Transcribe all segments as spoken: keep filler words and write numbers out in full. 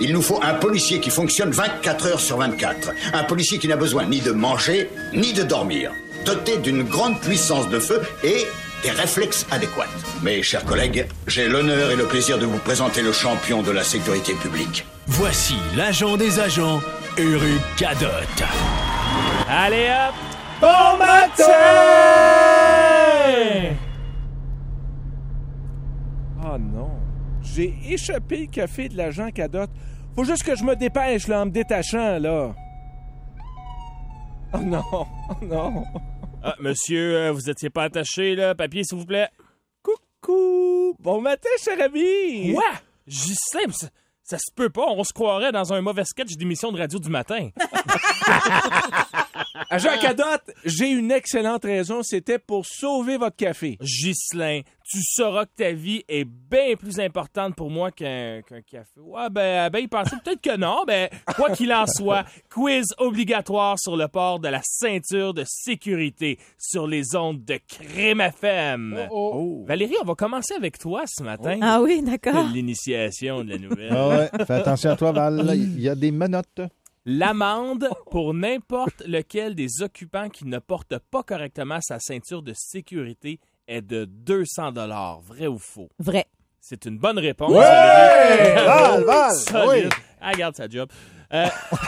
Il nous faut un policier qui fonctionne vingt-quatre heures sur vingt-quatre. Un policier qui n'a besoin ni de manger, ni de dormir. Doté d'une grande puissance de feu et des réflexes adéquats. Mes chers collègues, j'ai l'honneur et le plaisir de vous présenter le champion de la sécurité publique. Voici l'agent des agents, Éric Cadotte. Allez hop! Bon matin! Oh non, j'ai échappé le café de l'agent Cadotte. Faut juste que je me dépêche là, en me détachant, là. Oh non, oh non. Ah, monsieur, euh, vous étiez pas attaché, là. Papier, s'il vous plaît. Coucou! Bon matin, cher ami! Quoi? Ghislain, ça, ça se peut pas. On se croirait dans un mauvais sketch d'émission de radio du matin. Agent Cadotte, j'ai une excellente raison. C'était pour sauver votre café. Ghislain, tu sauras que ta vie est bien plus importante pour moi qu'un, qu'un café. Ouais, ben, ben, il pensait peut-être que non. Ben, quoi qu'il en soit, quiz obligatoire sur le port de la ceinture de sécurité sur les ondes de Crème F M. Oh, oh. Valérie, on va commencer avec toi ce matin. Ah oui, d'accord. L'initiation de la nouvelle. Ah ouais, fais attention à toi, Val. Il y a des menottes. L'amende pour n'importe lequel des occupants qui ne porte pas correctement sa ceinture de sécurité est de deux cents dollars. Vrai ou faux? Vrai. C'est une bonne réponse. Ouais! Val, Val! Solide. Oui. Ah, regarde sa job. Euh,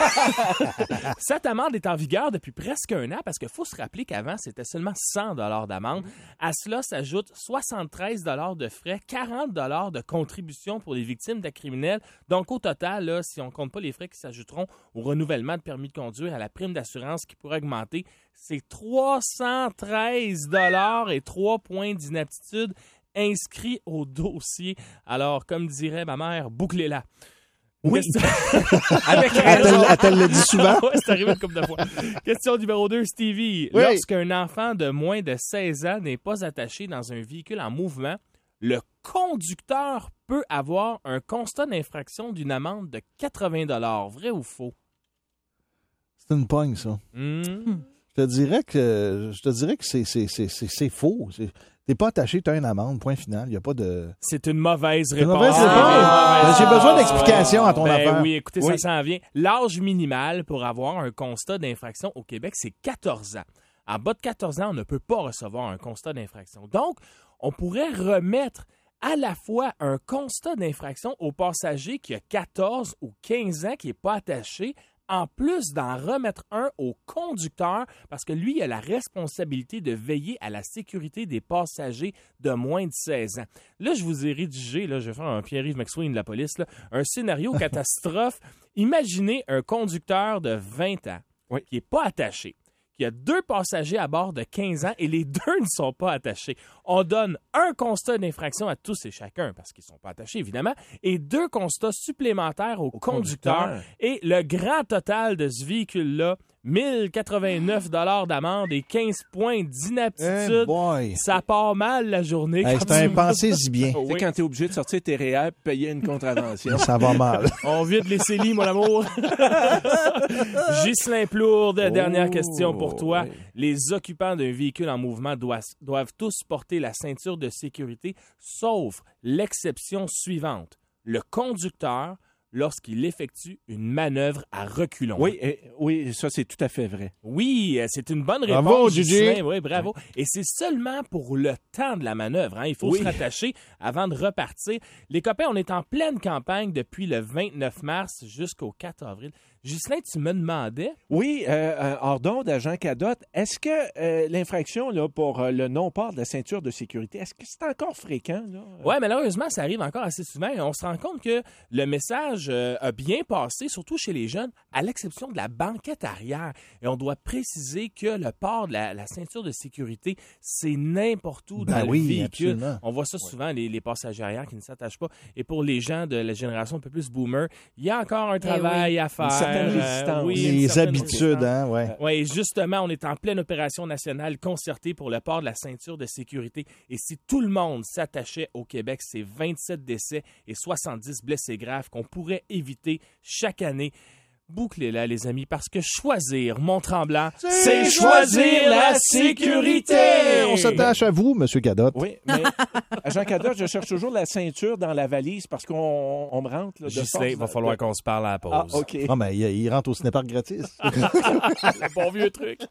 cette amende est en vigueur depuis presque un an parce qu'il faut se rappeler qu'avant, c'était seulement cent dollars d'amende. À cela s'ajoutent soixante-treize dollars de frais, quarante dollars de contribution pour les victimes d'actes criminels. Donc, au total, là, si on ne compte pas les frais qui s'ajouteront au renouvellement de permis de conduire, à la prime d'assurance qui pourrait augmenter, c'est trois cent treize dollars et trois points d'inaptitude inscrits au dossier. Alors, comme dirait ma mère, bouclez-la. Oui. Avec raison. Elle le dit souvent. Oui, c'est arrivé une couple de fois. Question numéro deux, Stevie. Oui. Lorsqu'un enfant de moins de seize ans n'est pas attaché dans un véhicule en mouvement, le conducteur peut avoir un constat d'infraction d'une amende de quatre-vingts dollars. Vrai ou faux? C'est une pogne, ça. Mmh. Je te dirais que je te dirais que c'est, c'est, c'est, c'est, c'est faux. C'est, t'es pas attaché, t'as une amende, point final. Il n'y a pas de... C'est une mauvaise C'est une réponse. mauvaise réponse. Ah, Ben, j'ai mauvaise besoin réponse. d'explications à ton Ben affaire. oui, écoutez, Oui. ça s'en vient. L'âge minimal pour avoir un constat d'infraction au Québec, c'est quatorze ans. En bas de quatorze ans, on ne peut pas recevoir un constat d'infraction. Donc, on pourrait remettre à la fois un constat d'infraction au passager qui a quatorze ou quinze ans qui n'est pas attaché, en plus d'en remettre un au conducteur, parce que lui, il a la responsabilité de veiller à la sécurité des passagers de moins de seize ans. Là, je vous ai rédigé, là, je vais faire un Pierre-Yves McSween de la police, là, un scénario catastrophe. Imaginez un conducteur de vingt ans Oui. qui n'est pas attaché, qui a deux passagers à bord de quinze ans et les deux ne sont pas attachés. On donne un constat d'infraction à tous et chacun, parce qu'ils ne sont pas attachés, évidemment, et deux constats supplémentaires au, Au conducteur. conducteur. Et le grand total de ce véhicule-là, mille quatre-vingt-neuf dollars d'amende et quinze points Hey d'inaptitude. boy. Ça part mal la journée. Hey, quand c'est un tu- pensez-y bien. Tu sais, Oui. quand t'es obligé de sortir tes réels et payer une contravention. Ça va mal. On vide les célis, mon amour. Ghislain Plourde, dernière Oh, question pour toi. oui. Les occupants d'un véhicule en mouvement doivent, doivent tous porter la ceinture de sécurité, sauf l'exception suivante. Le conducteur, lorsqu'il effectue une manœuvre à reculons. Oui, eh, oui, ça, c'est tout à fait vrai. Oui, euh, c'est une bonne réponse. Bravo, Gigi. Ghislain. Oui, bravo. Et c'est seulement pour le temps de la manœuvre. Hein. Il faut Oui. se rattacher avant de repartir. Les copains, on est en pleine campagne depuis le vingt-neuf mars jusqu'au quatre avril. Ghislain, tu me demandais... Oui, euh, euh, hors d'onde, agent Cadotte, est-ce que euh, l'infraction là, pour euh, le non-port de la ceinture de sécurité, est-ce que c'est encore fréquent? Là? Oui, malheureusement, ça arrive encore assez souvent. Et on se rend compte que le message euh, a bien passé, surtout chez les jeunes, à l'exception de la banquette arrière. Et on doit préciser que le port de la, la ceinture de sécurité, c'est n'importe où Ben dans oui, le véhicule. absolument. On voit ça souvent, les, les passagers arrière qui ne s'attachent pas. Et pour les gens de la génération un peu plus boomer, il y a encore un travail à faire. Une certaine Euh, résistance. oui, une Les certaine habitudes, résistance. hein, ouais. Oui, justement, on est en pleine opération nationale concertée pour le port de la ceinture de sécurité. Et si tout le monde s'attachait au Québec, c'est vingt-sept décès et soixante-dix blessés graves qu'on pourrait éviter chaque année. Bouclez-la, les amis, parce que choisir Mont-Tremblant, C'est choisir la sécurité! On s'attache à vous, M. Cadotte. Oui, mais agent Cadotte, je cherche toujours la ceinture dans la valise parce qu'on on me rentre là, de J'y force. sais, il va falloir qu'on se parle à la pause. Ah, OK. Ah, mais il, il rentre au cinépark gratis. Le bon vieux truc.